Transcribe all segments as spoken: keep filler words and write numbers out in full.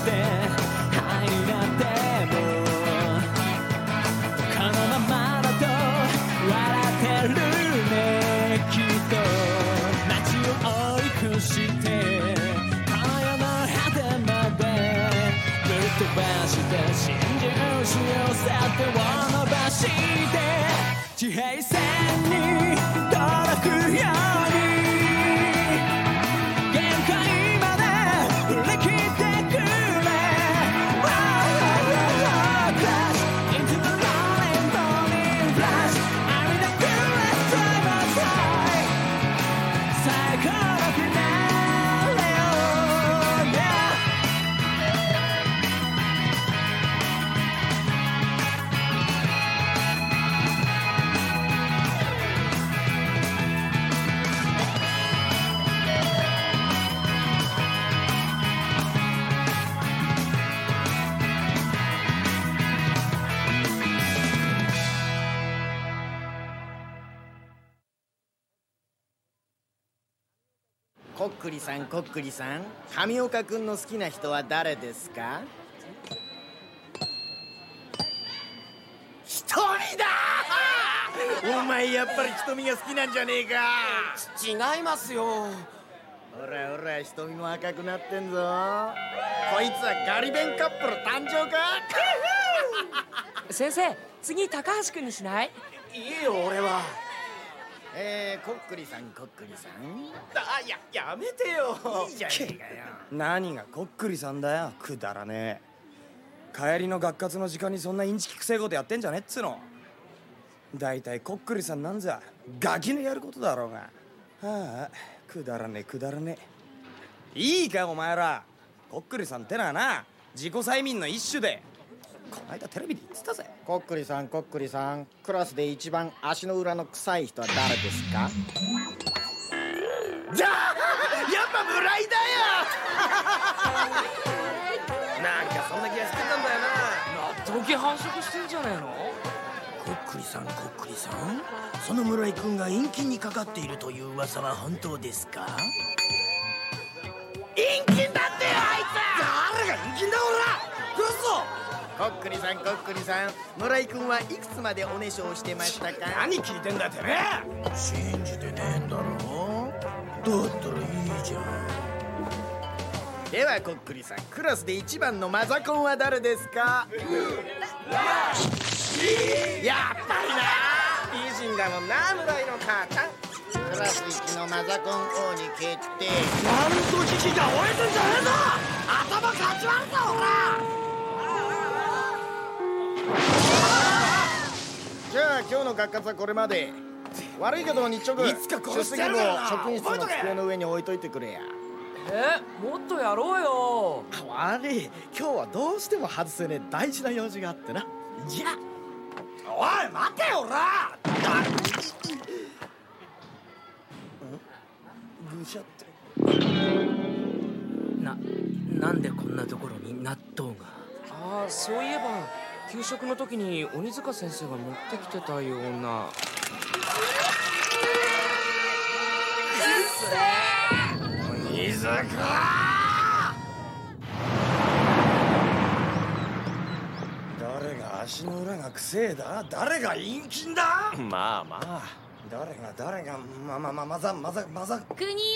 て灰になってもこのままだと笑ってるねきっと街を追い越してこの世の果てまでぶっ飛ばして真珠しよさ手を伸ばして地平線に届くように限界まで振り切ってくれ Crash into the rolling morning flash I'm the coolest driver side 最高のフィナーレを Yeah こっくりさんこっくりさん上岡くんの好きな人は誰ですか？瞳だお前やっぱり瞳が好きなんじゃねえか。 違いますよ。 ほらほら瞳も赤くなってんぞ。こいつはガリ弁カップル誕生か先生、次高橋くんにしない？ いいよ俺は。 えー、こっくりさんこっくりさんあ、や、やめてよ。 いいじゃねえかよ。 何がこっくりさんだよ、くだらねえ。帰りの学活の時間にそんなインチキくせえことやってんじゃねえっつの。だいたいこっくりさんなんざガキのやることだろうが。はあ、くだらねえくだらねえ。いいかお前ら、こっくりさんってのはな自己催眠の一種で、こないだテレビで言ってたぜ。 こっくりさんこっくりさんクラスで一番足の裏の臭い人は誰ですか？じゃあやっぱ村井だよなんかそんな気がしてたんだよな。 納豆系繁殖してんじゃねえの？ こっくりさんこっくりさんその村井くんが陰菌にかかっているという噂は本当ですか？ 陰菌だってよあいつ。 誰が陰菌だおら。クソ。 こっくりさんこっくりさん村井くんはいくつまでおねしょをしてましたか？ 何聞いてんだてめえ。 信じてねえんだろ。だったらいいじゃん。 ではこっくりさんクラスで一番のマザコンは誰ですか？やっぱりな美人だもんな村井の母ちゃん。 クラス一のマザコン王に決定。 なんと危機が終えてんじゃねえぞ。頭かち割るぞおら。 じゃあ今日の学活はこれまで。悪いけど日直いつか殺してやる出からな。 席簿職員室の机の上に置いといてくれや。 え、もっとやろうよ。 悪い今日はどうしても外せねえ大事な用事があってな。じゃおい待てよおら。 ぐしゃってな、なんでこんなところに納豆が。 ああ、そういえば給食の時に鬼塚先生が持ってきてたような。 鬼塚。 誰が足の裏がくせえだ。誰が陰菌だ。 まあまあ。 誰が誰がままままざまざまざ国よ。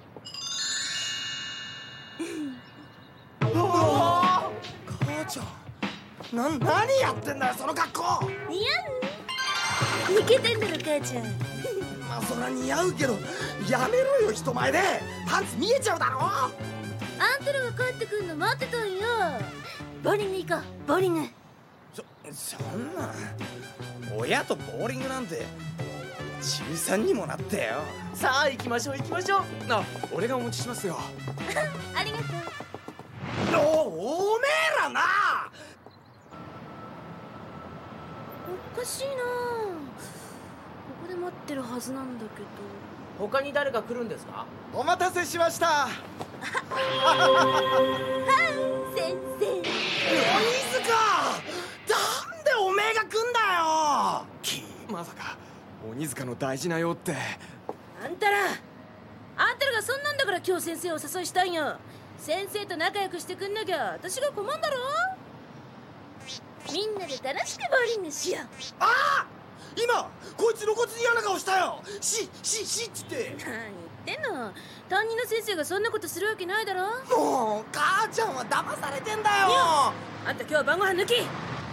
母ちゃん、な何やってんだよその格好。 似合う？イケてんだろ母ちゃん。 まあそりゃ似合うけどやめろよ人前で。パンツ見えちゃうだろ。 あんたらが帰ってくんの待ってたんよ。ボーリング行こうボーリング。 そそんな親とボーリングなんて中さんにもなってよ。 さあ行きましょう行きましょう。あ、俺がお持ちしますよ。 ありがとう。 おおめえらな。 おかしいな。ここで待ってるはずなんだけど。 他に誰か来るんですか？ お待たせしました。 先生。 鬼塚、なんでおめえが来んだよ。 まさか鬼塚の大事な用って。 あんたらあんたらがそんなんだから今日先生をお誘いしたんよ。 先生と仲良くしてくんなきゃ私が困んだろ。みんなで楽しくボーリングしよう。 ああ、今こいつ露骨に嫌な顔したよ。しししっつって。 何言ってんの。担任の先生がそんなことするわけないだろ。 もう母ちゃんは騙されてんだよ。 あんた今日は晩ご飯抜き。あ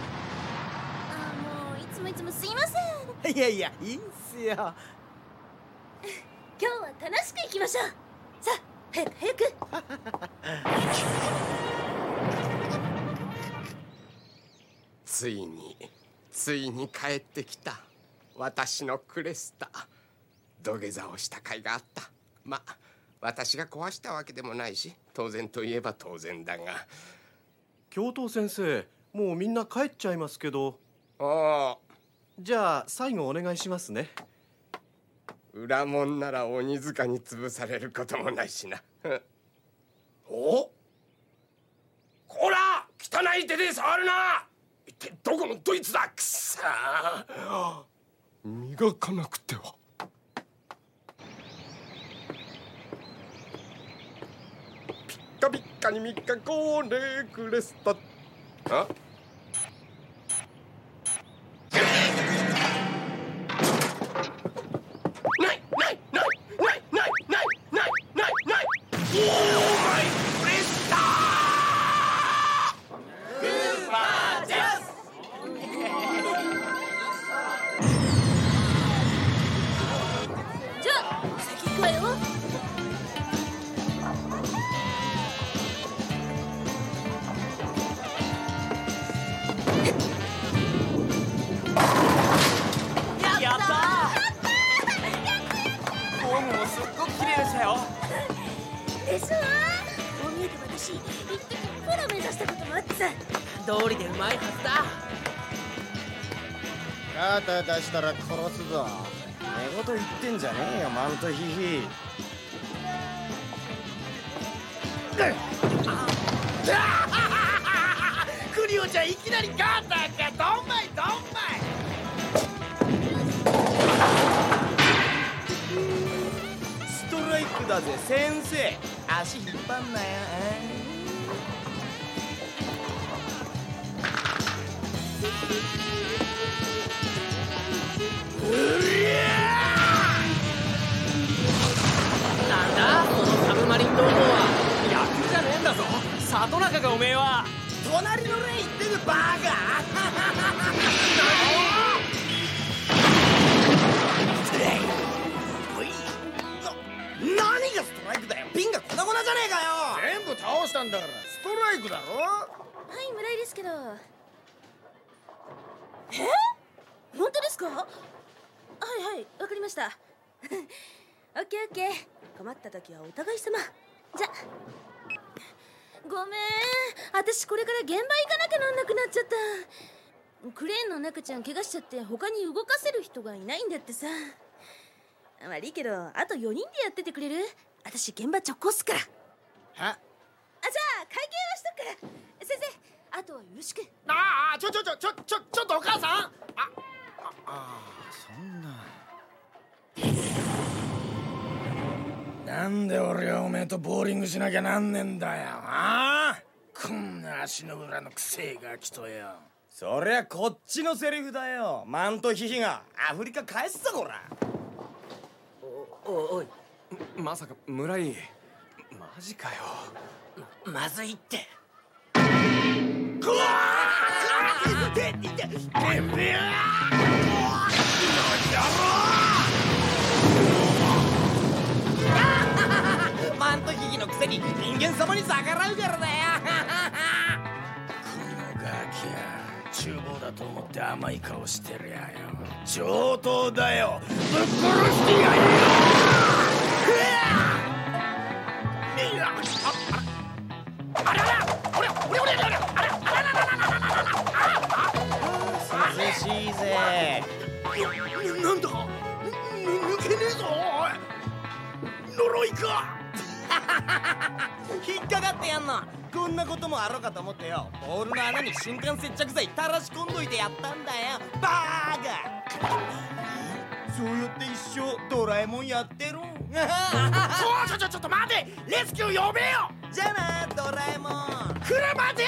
もういつもいつもすいません。 いやいや、いいんすよ。 今日は楽しく行きましょう。さあ早く早く。 ついについに帰ってきた私のクレスタ。土下座をした甲斐があった。まあ私が壊したわけでもないし、当然といえば当然だが。 教頭先生、もうみんな帰っちゃいますけど。 おお、 じゃあ最後お願いしますね。 裏門なら鬼塚に潰されることもないしな。お、こら汚い手で触るな。一体どこのドイツだ。くさー、磨かなくては。ピッカピッカにみっかこうレクレスタ。あ、ないないないないないないないないない。オーマイクレスター。グーパージャス。 じゃあ先行くわよ。 やったー。フォームもすっごく綺麗でしたよ。 でしょ。こう見えて私一時プロ目指したこともあってさ。 道理でうまいはずだ。 肩出したら殺すぞ。 寝言言ってんじゃねえよマントヒヒ。 クリオちゃんいきなりガーターか。どんまいどんまい。 ストライクだぜ先生。足引っ張んなよ。 なんだこのサブマリン同盟は。 野球じゃねえんだぞ里中が。おめえは隣のレインってるバカ。何がストライクだよ。ピンが粉々じゃねえかよ。 全部倒したんだからストライクだろ。 はい村井ですけど。え本当ですか。はいはいわかりました。オッケーオッケー。困った時はお互い様。じゃごめん、私これから現場行かなきゃなんなくなっちゃった。クレーンの中ちゃん怪我しちゃって他に動かせる人がいないんだってさ。悪いけどあとよにんでやっててくれる。私現場直行すっから。 はあ、じゃあ会計はしとくから。先生あとはよろしく。 ああ、ちょちょちょちょちょちょっとお母さん。あああ、そんな。なんで俺はおめえとボーリングしなきゃなんねんだよ。ああ、こんな足の裏のくせえガキとよ。 そりゃこっちのセリフだよ。マントヒヒがアフリカ返すぞこら。 おおい、まさか村井マジかよ。 ままずいって。 くわーてってててめえマントヒヒのくせに人間様に逆らうからだよ。 このガキや厨房だと思って甘い顔してるやよ。上等だよ。ぶっ殺してやるよ。あらら、おりゃおりゃおりゃおりゃ、あらあららららららら。 涼しいぜ。 なんだ、抜けねえぞ。呪いか。 引っかかってやんの。こんなこともあろうかと思ってよ、ボールの穴に瞬間接着剤垂らし込んどいてやったんだよ。バーガー。そうやって一生ドラえもんやってるん。 ちょちょちょちょっと待て。レスキュー呼べよ。 じゃあなドラえもん。 車で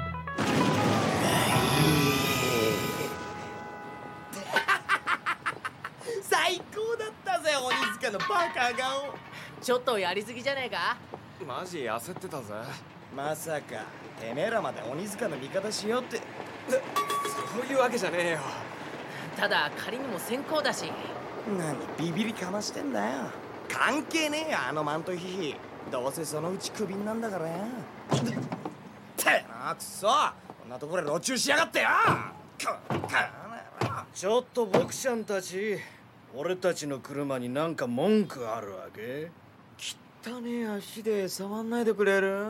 最高だったぜ鬼塚のバカ顔。 ちょっとやりすぎじゃねえか。 マジ焦ってたぜ。 まさかてめえらまで鬼塚の味方しようって。 そういうわけじゃねえよ。 ただ仮にも先行だし。 何ビビりかましてんだよ。関係ねえよあのマントヒヒ。どうせそのうちクビになんだからよ。てなくそ、こんなところで路駐しやがってよ。 ちょっと僕ちゃんたち、俺たちの車になんか文句あるわけ？ 汚ねえ足で触んないでくれる？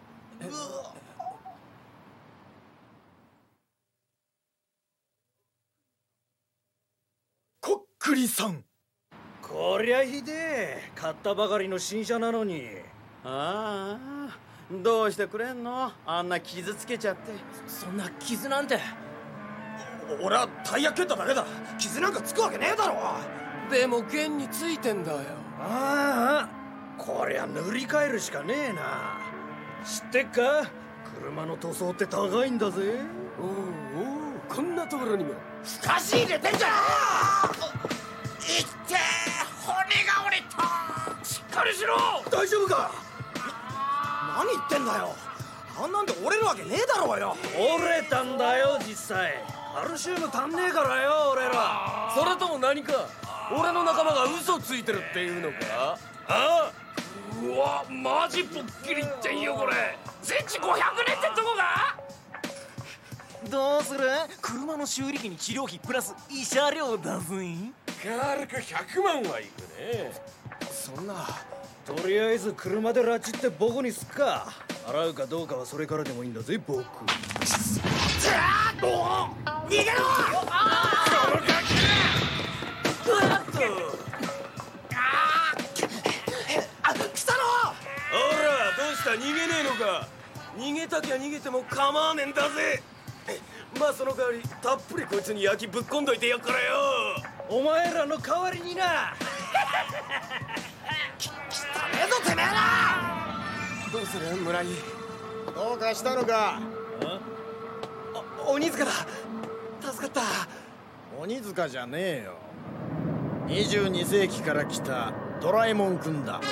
こっくりさん。こりゃひでえ。買ったばかりの新車なのに。 ああ、どうしてくれんの？あんな傷つけちゃって。 そんな傷なんて。 俺はタイヤ蹴っただけだ。傷なんかつくわけねえだろ。 でも現についてんだよ。 ああ、こりゃ塗り替えるしかねえな。知ってっか？車の塗装って高いんだぜ。 おうおう、こんなところにも。 ふかし入れてんじゃん。 いってー、骨が折れた。 しっかりしろ。大丈夫か？何言ってんだよ。あんなんで折れるわけねえだろうよ。折れたんだよ実際。カルシウム足んねえからよ俺ら。 それとも何か俺の仲間が嘘ついてるっていうのか？ああ、 うわ、マジぽっきりってんよこれ。全治ごひゃくねんってとこが。 どうする？車の修理費に治療費プラス慰謝料だぜ。 軽くひゃくまんはいくね。 そんな。 とりあえず車で拉致ってボコにすっか。払うかどうかはそれからでもいいんだぜ僕。 逃げろ。 逃げねえのか？逃げたきゃ逃げても構わねえんだぜ。まあその代わりたっぷりこいつに焼きぶっこんどいてやっからよ。 お前らの代わりにな。 き、汚ねえぞてめえら。 どうする村井？ どうかしたのか？ お鬼塚だ。助かった。 鬼塚じゃねえよ。にじゅうに世紀から来たドラえもんくんだ。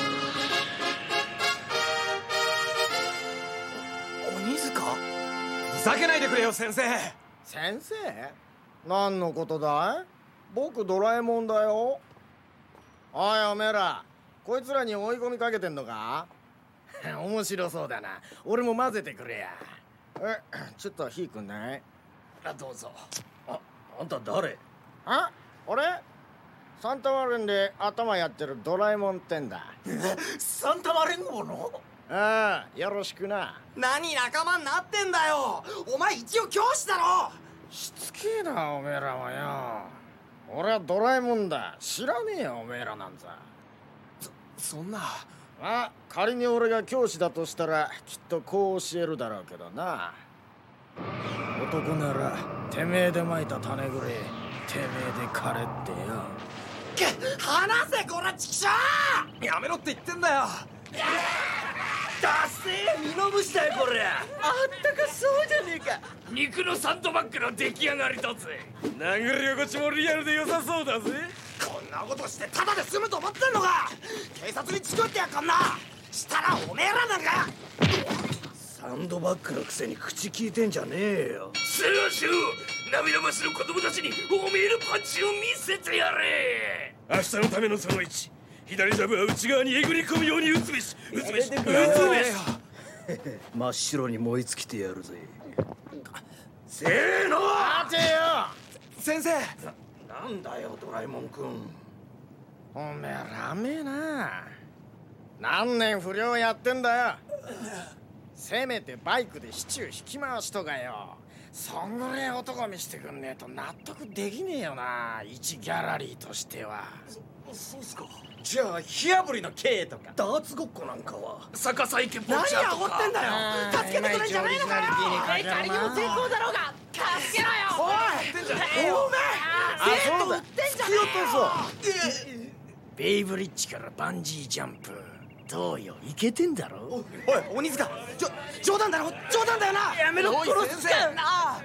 鬼塚？ふざけないでくれよ先生。 先生？何のことだい？僕ドラえもんだよ。おいおめえら、こいつらに追い込みかけてんのか？面白そうだな。俺も混ぜてくれや。え、ちょっと火くんない？ あ、どうぞ。 あ、あんた誰？あ、俺？サンタマリンで頭やってるドラえもんってんだ。 サンタマ連合の？ ああ、よろしくな。 何仲間になってんだよ。お前一応教師だろ。 しつけえなおめえらもよ。俺はドラえもんだ。知らねえよおめえらなんざ。 そ、そんな。 あ、仮に俺が教師だとしたらきっとこう教えるだろうけどな。男ならてめえでまいた種ぐれてめえで枯れってよ。 離せこらチキショー。 やめろって言ってんだよ。 だせえ身の虫だよこれ。あったかそうじゃねえか。肉のサンドバッグの出来上がりだぜ。 殴り心地もリアルで良さそうだぜ。 こんなことしてタダで済むと思ってんのか。警察にチクってやっかんな。したらおめえらなんか。 サンドバッグのくせに口聞いてんじゃねえよ。 スーシュー、涙増しの子供たちにおめえのパンチを見せてやれ。 明日のためのそのいち、左ジャブは内側にえぐり込むように打つべし。打つべし、打つべし。 真っ白に燃え尽きてやるぜ。 せーの。 待てよ先生。 な、なんだよドラえもんくん。おめえらめえな。何年不良やってんだよ。せめてバイクでシチュー引き回しとかよ。そんぐらい男見してくんねえと納得できねえよな、一ギャラリーとしては。 そうっすか。 じゃあ火あぶりの刑とかダーツごっこなんかは。 逆さ池ポンチャーとか。何煽ってんだよ。助けてくれんじゃねえのかよ。仮にも成功だろうが助けろよ。 おい、 おめえ生徒売ってんじゃねえよ。 ベイブリッジからバンジージャンプどうよ、いけてんだろ。 おい鬼塚、ちょ冗談だろ、冗談だよな。 やめろ、 おい殺すか。 なあ。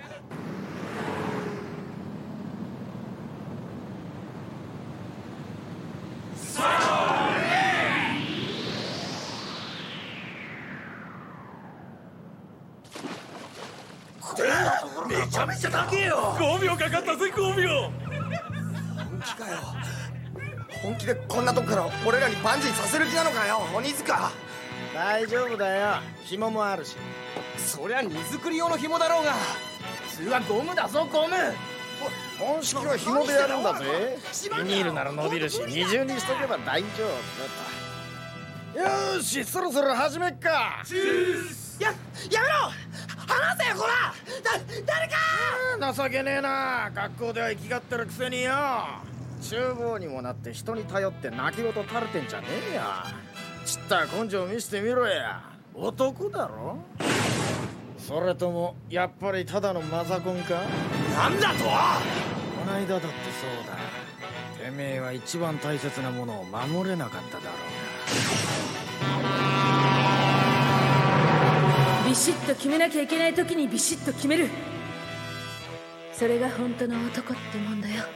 めちゃめちゃ高えよ。 ごびょうかかったぜ、ごびょう。 本気かよ。本気でこんなとこから俺らにバンジーさせる気なのかよ、鬼塚。 大丈夫だよ、紐もあるし。 そりゃ荷造り用の紐だろうが。 普通はゴムだぞ、ゴム。 本式は紐でやるんだぜ。ビニールなら伸びるし、二重にしとけば大丈夫だ。よーし、そろそろ始めっか。 ややめろ、離せよ、こら。だ誰か。 情けねえな。学校では生きがってるくせによ。厨房にもなって人に頼って泣き言垂れてんじゃねえや。ちった根性見せてみろや。男だろ。それともやっぱりただのマザコンか。 なんだと。 こないだだってそうだ。てめえは一番大切なものを守れなかっただろうビシッと決めなきゃいけない時にビシッと決める。それが本当の男ってもんだよ。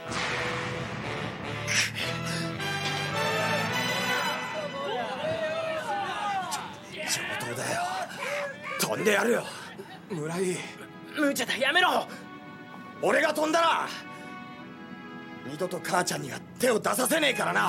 上等だよ。飛んでやるよ村井。 無茶だ、やめろ。 俺が飛んだら二度と母ちゃんには手を出させねえからな。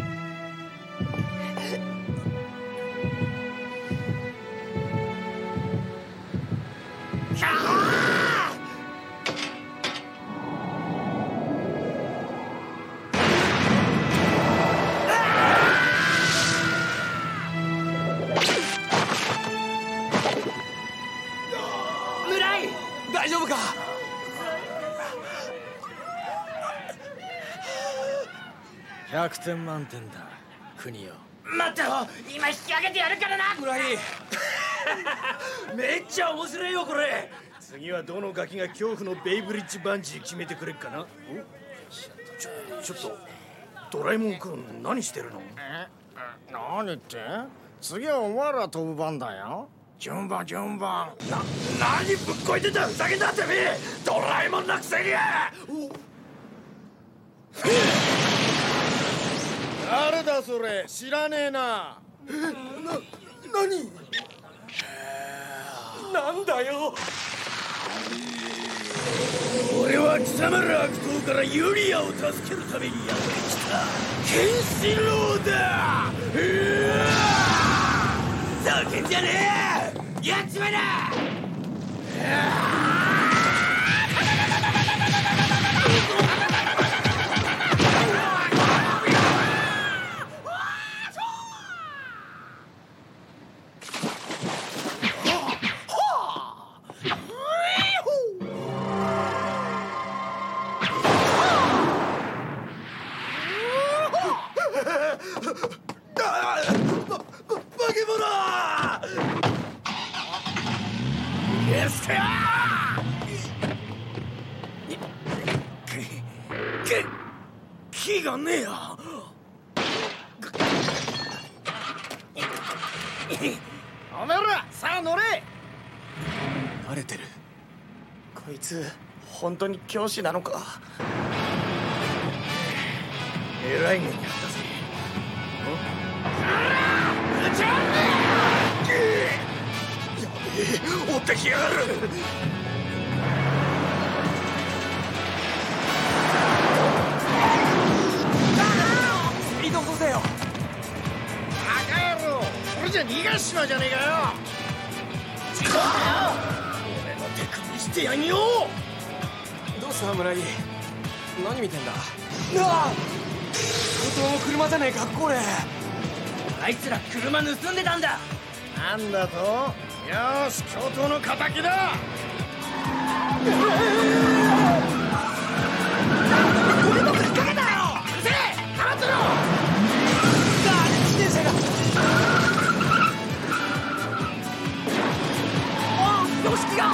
大丈夫か。 ひゃくてん満点だ国よ。 待ってろ、今引き上げてやるからな。 村井めっちゃ面白いよこれ。 次はどのガキが恐怖のベイブリッジバンジー決めてくれっかな。 ちょちょっとドラえもんくん何してるの。 え何って。次はお前ら飛ぶ番だよ。順番順番。 な何ぶっこいてた、ふざけんなてめえ。ドラえもんなくせに。 誰だそれ、知らねえな。 な何なんだよ。 俺は貴様ら悪党からユリアを助けるためにやってきたケンシロウだ。 ざけんじゃねえ、やっちまえな。 気がねえや。 おめえらさあ乗れ。 慣れてる。こいつ本当に教師なのか。 えらい目にあったぜ。 やべえ、追ってきやがる。 スピード落とせよ。 バカ野郎、それじゃ逃がしちまうじゃねえかよ。 俺の手首してやんよ。 どうした村井、何見てんだ。なあ、本当の車じゃねえかこれ。 あいつら車盗んでたんだ。 なんだと。よーし、教頭の敵だ。 俺のぶっかけたよ。うせえ、放つの。 自転車が。 おう、標識が。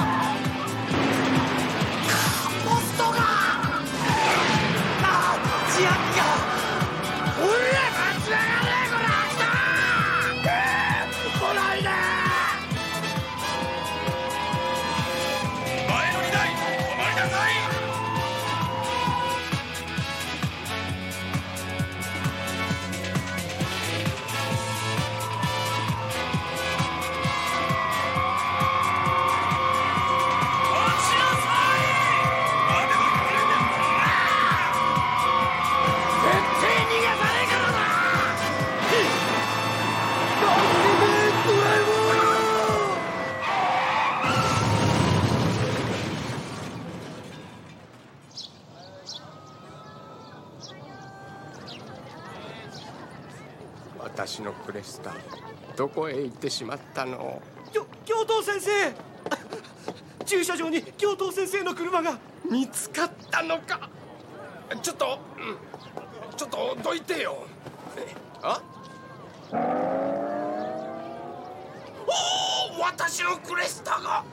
ポストが。ああ、自販機が。おら、立ち上がれこら。来たー。 私のクレスタ、どこへ行ってしまったの？ 教頭先生駐車場に教頭先生の車が見つかったのか。ちょっと、うん、ちょっとどいてよ。あおお、私のクレスタが。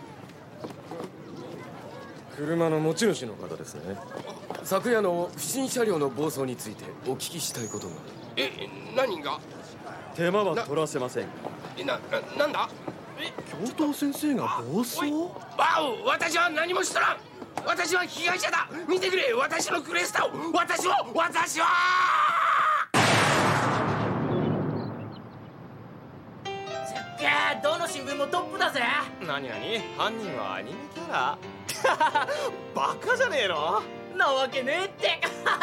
車の持ち主の方ですね。昨夜の不審車両の暴走についてお聞きしたいことが。 え、何が？ 手間は取らせません。 な、な、なんだ？ 教頭先生が暴走？ わお、私は何もしとらん。私は被害者だ。見てくれ、私のクレスタを。私は私はすっげえ、どの新聞もトップだぜ。 何何、犯人はアニメキャラバカじゃねえの。 なわけねえって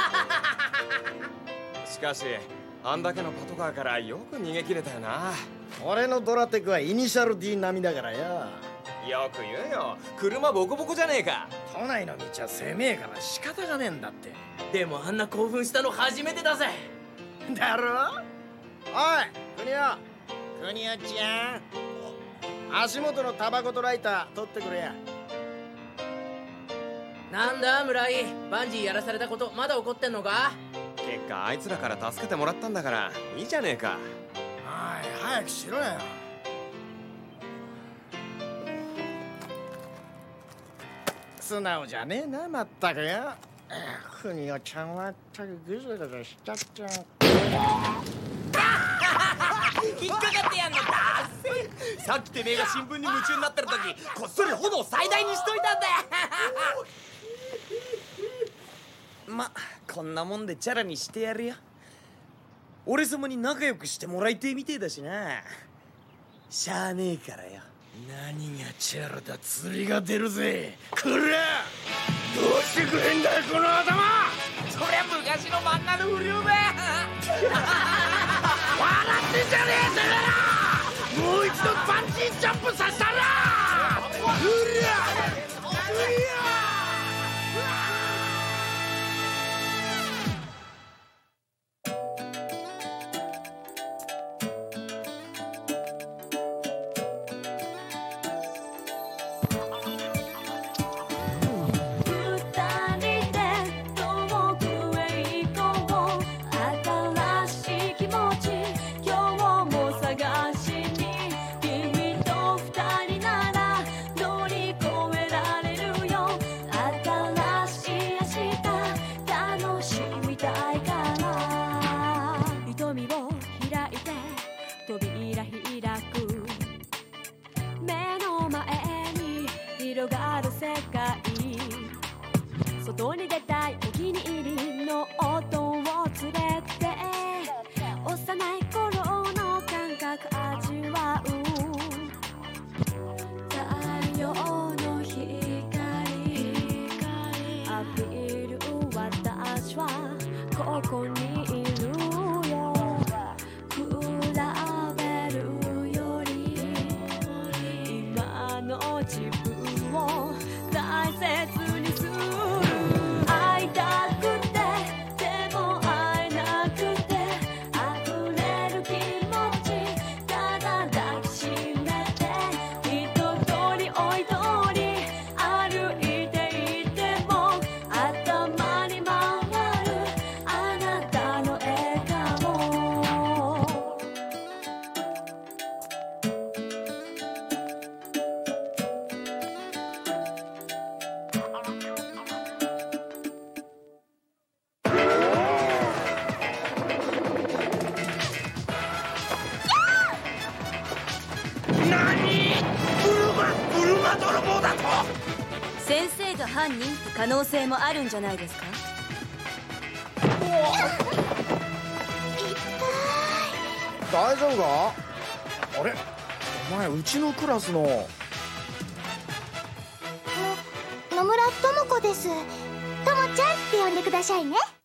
しかしあんだけのパトカーからよく逃げ切れたよな。 俺のドラテクはイニシャル D 並みだからよ。よく言うよ、車ボコボコじゃねえか。都内の道は狭えから仕方がねえんだって。 でもあんな興奮したの初めてだぜ。 だろ。おい国代、国代ちゃん、足元のタバコとライター取ってくれや。 なんだ村井、バンジーやらされたことまだ怒ってんのか。 結果あいつらから助けてもらったんだからいいじゃねえか。おい早くしろよ。素直じゃねえな、まったくよ。国代ちゃんはったくぐずぐずしちゃっちゃう。 引っかかってやんのだ。 さっきてめえが新聞に夢中になってる時、こっそり炎を最大にしといたんだよ。 ま、こんなもんでチャラにしてやるよ。俺様に仲良くしてもらいてえみてえだしな。しゃあねえからよ。 何がチャラだ、釣りが出るぜ。こら、どうしてくれんだよこの頭。 そりゃ昔の漫画の不良だ。 笑ってんじゃねえてめえら。もう一度パンチージャンプさせたら。うりゃうりゃ。 外に出たいお気に入りの音を連れて、幼い頃の感覚味わう。太陽の光浴びる私はここにいるよ。比べるより今の自分を大切にする。会いたくてでも会えなくて溢れる気持ち、ただ抱きしめて一通りおい通り歩いていても頭に回るあなたの笑顔。 先生が犯人って可能性もあるんじゃないですか。 大丈夫か。あれ、お前うちのクラスの。 野村智子です。ともちゃんって呼んでくださいね。